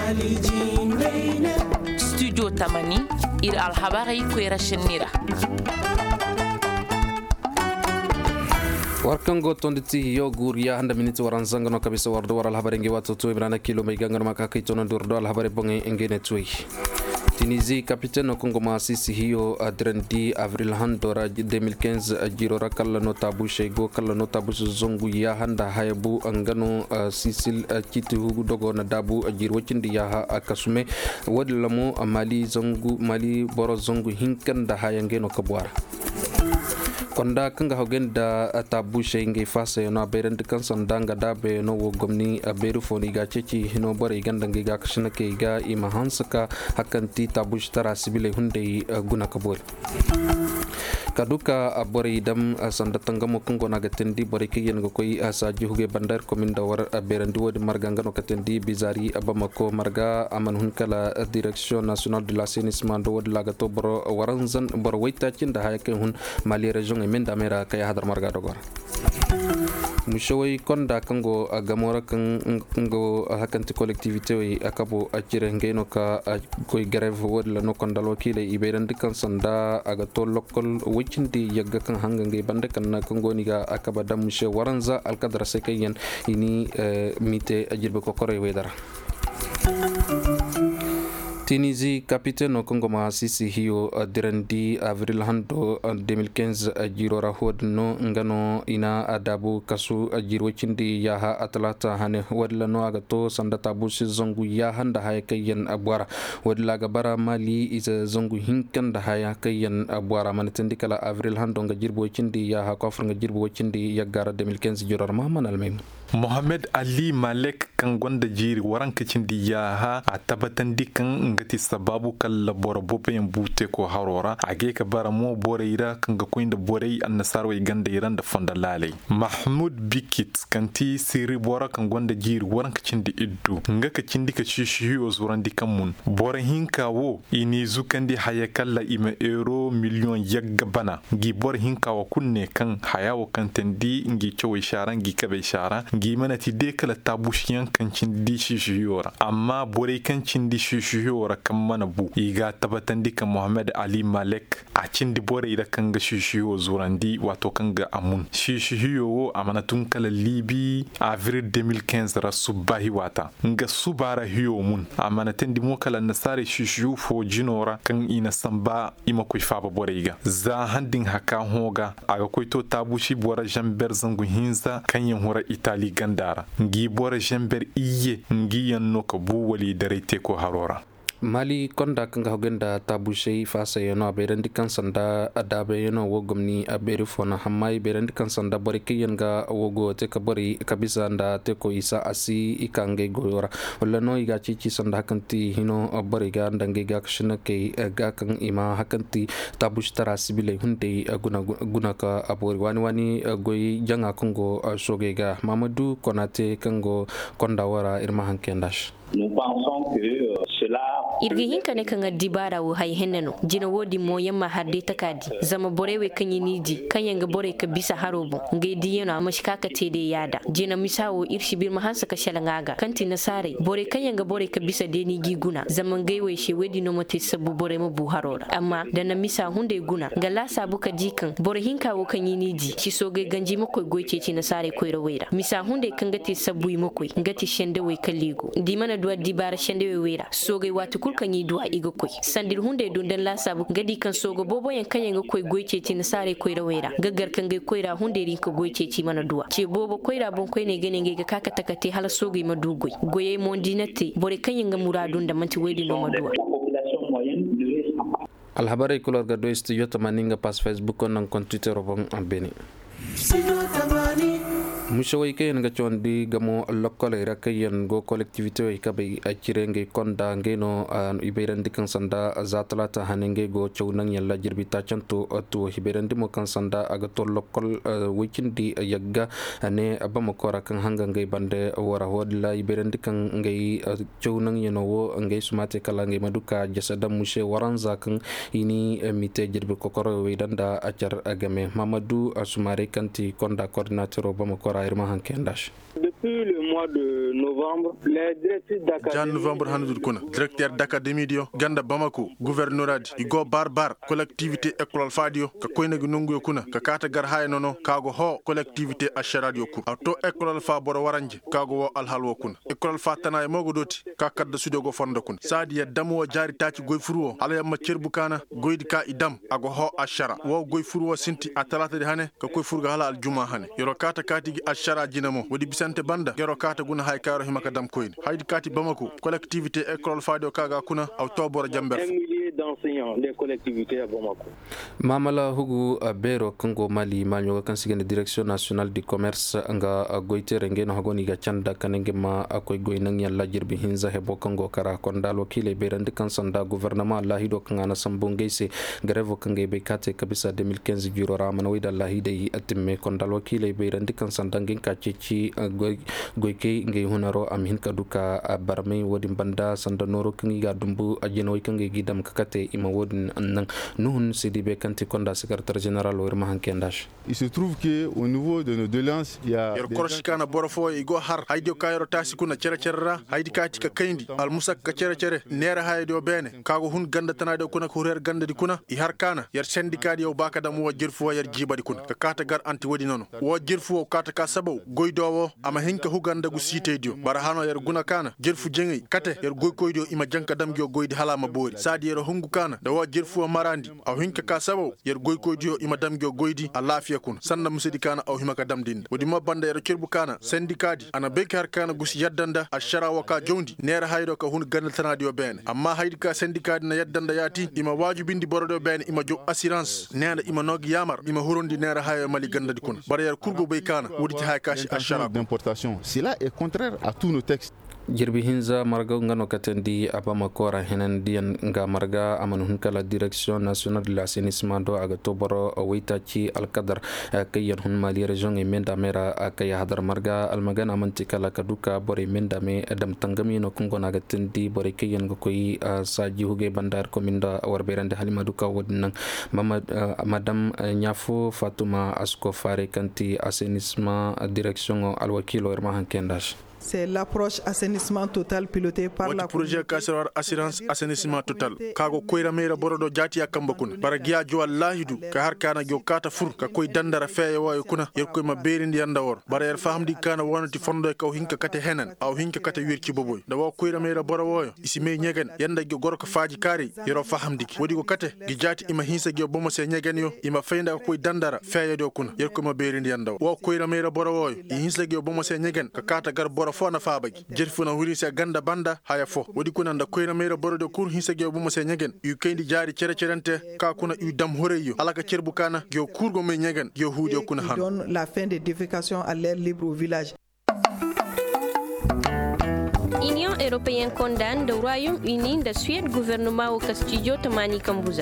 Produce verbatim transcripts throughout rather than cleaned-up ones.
studio tamani ir alhabari kwera shinira warkan go tonditi yo guriya handa miniti waran zangano kabisa wardo waral habari ngi watu tu ibrana kilo mai gangar maka kai tono durdo al habari bonge engene tui Tunisie capitaine Congo Masisi hiyo adrendi avril handora deux mille quinze jirora kala nota bushe go kala nota bushe zongu ya handa hayabu angano sisil kiti hugu dogo na dabu jirwo cindi ya akasume wadlamu mali zongu mali boro zongu hinkan da hayangeno kabwara konda kanga hogen da tabu shenge fase no beren de kan sandanga da be no wo gomni beru foni ga ceci no bare ganda ga kashna ke ga ima hansaka hakanti tabu tara sibile hunde guna kabol kaduka abore dam sanda tangamo kongo naga tendi bore ke yen gokoy asaji huge bandar commune da war berendi wodi marga ngano katendi bizari abamako marga aman hun kala direction nationale de l'assainissement do wodi laga to boro waranzan boro wayta cinda hayake hun mali region e menda mera kay hadar marga do gor mushoy konda kango gamora kan ngo hakanti collectivité wi akabo acire ngeno ka koy grève wodi la no kondalo kile iberendi kan sanda aga to lokol wicindi yagga kan hangange bande kan na kongo niga akaba damushe waranza alkadra sekayen ini mite ajirbe ko kore wedara Tunisie capitaine Congo Masisi hiyo direndi avril hando deux mille quinze jirora hodno ngano ina adabu kasu jirwo cindi yaha atlata hane wadla no agato sanda tabu si zongu ya handa haya kayen abwara wadla gabara mali isa zongu hinkan da haya kayen abwara manatindi kala avril hando nga jirbo cindi yaha kofr nga jirbo cindi yagara deux mille quinze jirora mahman almem Mohamed Ali Malek kan gwanda jiri waran kacin di yaha a tabatan dikan ngati sababu kala bora bope yan bute ko harora age ka bara mo bore ira kan ga koyin da bore an nasar wai ganda iran da fonda lalai Mahmud Bikit kanti siri bora kan gwanda jiri waran kacin di iddu nga kacin di ka shishiyo zuran dikan mun bora hinka wo ini zukan di haya kala ima euro miliyon yagga bana gi bora hinka wa kunne kan hayawo kan tendi ngi cewa sharan gi kabe shara gi mana ti de kala tabushiyan kan cin di shishiyora amma bore kan cin di shishiyora kan mana bu iga tabatan dika Muhammad Ali Malek a cin di bore da kan ga shishiyo zurandi wato kan ga amun shishiyo amana tun kala libi avril deux mille quinze ra subahi wata nga subara hiyo mun amana tendi mo kala nasare shishiyo fo jinora kan ina samba ima koy faba bore iga za handin haka hoga aga koy to tabushi bora jamber zangu hinza kan yan hora Itali gandara ngi bora jamber iye ngi yanno ko bu wali dare te ko harora mali konda kanga hogenda tabushe fasa yano aberendi kan sanda adabe yano wogomni aberi fona hamai berendi kan sanda bori kiyenga wogo te kabori kabisa nda te ko isa asi ikange goyora wala no iga chichi sanda hakanti hino bori ga ndange ga kshina ke ga kan ima hakanti tabush tara sibile hunde guna guna ka abori wani wani goyi janga kongo sogega Mamadou Konate kango konda wara irma hankendash Nous pensons que euh, cela irgi hinka ne kan dibara wo hay henneno jina wodi mo yamma hadde takadi zama borewe kanyi nidi kanyanga bore ka bisa harobo ngai diyena mashika ka tede yada jina misawo irshi bir mahansa ka shalangaga kanti nasare bore kanyanga bore ka bisa deni giguna zaman gaiwe she wedi no mate sabu bore mo bu harora amma da na misa hunde guna gala sabu ka jikan bore hinka wo kanyi nidi shi soge ganji mako goice ci nasare koyro wera misa hunde kangati sabu mako ngati shende we kaligo dimana duwa dibara shende we wera soge watu kulkan yi duwa iga koy sandir hunde dundan la sabu gadi kan sogo bobo yan kanya ga koy goice ci nasare koy rawera gaggar kan ga koyra hunde rin ka goice ci mana duwa ce bobo koyra bon koy ne gane ga kaka takate hala sogo ma dugoy goye mon dinate bore kanya ga muradun da manti wedi no maduwa alhabari kulor ga do studio tamaninga pas Facebook on kon Twitter bon ambeni mushawai kayen ga chondi gamo lokole ra kayen go collectivité way kabe achirenge konda ngeno iberandi kan sanda zatlata hanenge go chownan yalla jirbita chanto to hiberandi mo kan sanda aga to lokol wikindi yagga ane abamo kora kan hanga ngai bande wara hodla iberandi kan ngai chownan yeno wo ngai sumate kala ngai maduka jasada mushe waranza kan ini mite jirbe kokoro way danda achar agame Mamadou Asumare kanti konda coordinateur obamo kora irma hankendash. Depuis depuis le mois de novembre, les directrices d'académie... Jan novembre hanudul kuna, directeur d'académie dio, ganda Bamako, gouvernoradi, igo barbar, collectivité école fadio, ka koyna gunungu kuna, ka kata gar hay nono, kago ho collectivité asharadio kur. Auto école fa boro waranje, kago wo alhalwo kuna. École fa tanaay mogo doti, ka kadda sudo go fondo kun. Sadi ya damu wa jari taci goy furuwo, ala yamma cerbu kana, goydi ka idam, ago ho ashara. Wo goy furuwo sinti atalata de hane, ka koy furga hala aljuma hane. Yoro kata kati gi ashara jinamo, wodi bisante banda, yoro kata guna hay karo himaka dam koyni. Haydi kati Bamako, collectivité école fadio kaga kuna, auto boro jamber. D'enseignants des collectivités à Bamako. Mamala Hugu Bero Congo Mali Manyo Kansigan direction nationale du commerce nga goite renge no hagoni ga chanda kanenge ma akoy goynang yalla jirbi hinza hebo Congo kara kondalo kile berande kansanda gouvernement lahido kangana sambongese grève kange be kate kabisa deux mille quinze juro ramana wida lahide yi atimme kondalo kile berande kansanda ngen kachichi goy goyke nge hunaro am hin kaduka barmay wodi banda sanda noro kangi ga dumbu ajeno kange gidam kakate ima wodin nan nuhun sidibe kanti konda secrétaire général werma hankendash. Il se trouve que au niveau de nos doléances il y a yer korshikana borofo igo har haydio kayro tasikuna cere cerra haydi kati ka kayndi al musak ka cere cere nera haydio bene kago hun ganda tanade kuna ko rer ganda di kuna i har kana yer syndicat yow baka dam wo jirfu yer jibadi kuna ka kata gar anti wodi nono wo jirfu kata ka sabaw goydowo ama hinka hu ganda gu siteydio bara hano yer guna kana jirfu jengi kate yer goy koydo ima janka dam gyo goydi halama bori sadi yer hungu kana da wo jirfu marandi aw hinka ka sabaw yer goy koydo ima dam gyo goydi alafiya kun sanna musidi kana aw himaka dam dinda wodi mabanda yer kirbu kana syndicat ana bekar kana gus yaddanda ashara waka jondi nera haydo ka hun ganda tanadi o bene amma haydi ka syndicat na yaddanda yati ima wajibindi borodo bene ima jo assurance nena ima nogi yamar ima hurondi nera hayo mali ganda di kun bara yer kurgo be kana wodi hay kashi ashara d'importation. Cela est contraire à tous nos textes. jirbi hinza marga ngano katendi abama kora henan dian nga marga amanu hunkala direction nationale de l'assainissement do aga toboro waitachi alqadar kayan hun mali region e menda mera akaya hadar marga almagan amantikala kaduka bore menda me adam tangami no kungo naga tendi bore kayan go koyi saji huge bandar kominda warberande halima duka wodnan mama madam nyafo fatuma asko fare kanti assainissement direction alwakilo erma hankendash. C'est l'approche assainissement total pilotée par la projet Kassarar assurance assainissement total kago koyra mera borodo jati yakamba kun baragiya jo wallahidu ka har kana jo kata fur ka koy dandara feeyo wayo kuna yer koy ma berindi yanda wor bara yer fahamdi kana wonati fondo ka hinka kate henan aw hinka kate wirci boboy da wo koyra mera boro woyo isi me nyegen yanda jo gorko faaji kari yero fahamdi wodi ko kate gi jati ima hinsa jo bomo se nyegen yo ima feinda ko koy dandara feeyo do kuna yer koy ma berindi yanda wo koyra mera boro woyo i hinsa jo bomo se nyegen ka kata gar boro fona faabagi jerfuna huri sa ganda banda haya fo wodi kuna nda koyna mera borode kur hisage bu mo se nyegen yu kayndi jaari cere cerente ka kuna yu dam horeyo alaka cerbu kana yo kurgo me nyegen yo huude kuna han donne la fin des défécations à l'air libre au village. Union européenne condamne le Royaume-Uni de Suède gouvernement au Castillo Tamani Kambuza.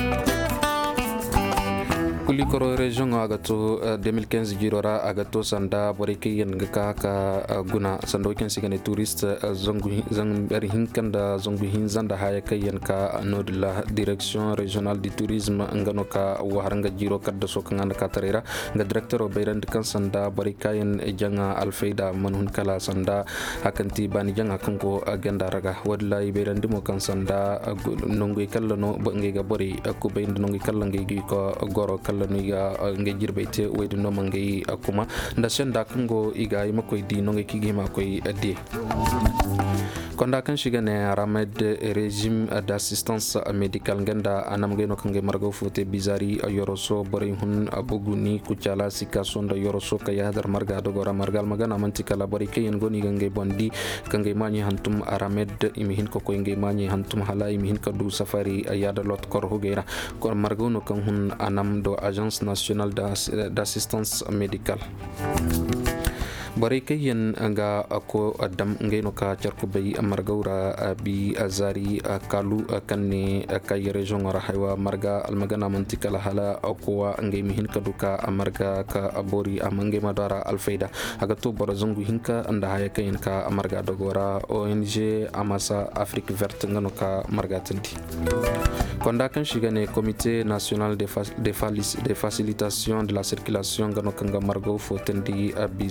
kuli koro region agato deux mille quinze girora agato sanda boreke yen ka ka guna sando ken sigane touriste zongu zangari hinkanda zongu hinzanda haya kayen ka no de la direction régionale du tourisme ngano ka waharanga jiro kaddo so kanganda ka tarera nga directeur obeirand kan sanda boreka yen janga alfeida manhun kala sanda akanti bani janga kanko agenda raga wadla ibeirandi mo kan sanda nongu kala no bangi ga bori ko beinde nongu kala ngi ko goro kala niga nge jirbete wedi no mangi akuma nda senda kango iga imako di no nge kigima koy adi konda kan shigane ramed régime d'assistance médicale ngenda anam ngeno kange margo fote bizari yoroso bari hun abuguni kuchala sika sonda yoroso kaya hadar marga do gora margal magana mantikala bari kayen goni gange bondi kange mani hantum ramed imihin ko ko nge mani hantum hala imihin kadu safari ayada lot kor hogera kor margo no kan hun anam do agence nationale d'assistance médicale bari kayen nga ako adam ngeno ka charko bay amargaura bi azari kalu kanne kay region rahaywa marga almagana mantikala hala akwa ngey mihin kaduka amarga ka abori amange madara alfaida aga to borazongu hinka anda haya kayen ka amarga dogora O N G amasa Afrique verte ngano ka marga tanti konda kan shigane comité national de de facilitation de la circulation ngano kanga margo fotendi bizari taka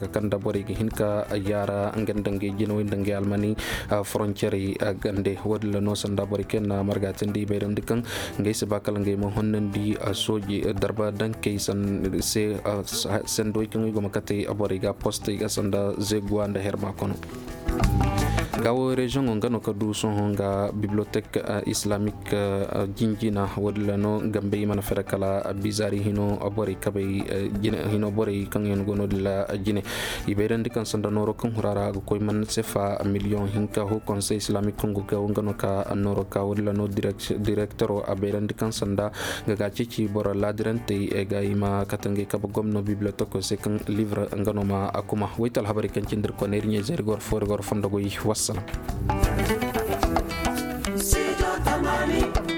kanda bore gi hinka yara ngendange jino ndange almani frontiere gande wadla no sanda bore ken margatindi beram dikan ngay se bakal ngay mo honnandi soji darba danke san se sendo kan go makati abore ga poste ga sanda zegwanda herma kono gawo region ngano kadu son honga bibliothèque islamique jinjina wadla no gambe mana fera kala bizari hino abori kabe jine hino bori kan yon gono dila jine iberandi kan sanda noro kan hurara ko man sefa million hinka ho conseil islamique kongo ga ngano ka noro ka wadla no directeur aberandi kan sanda gaga cici bora ladirante e ga ima katange kaba gomno bibliothèque se kan livre ngano ma akuma waital habari kan cindir ko nernye zergor for gor fondogo yi wassalam.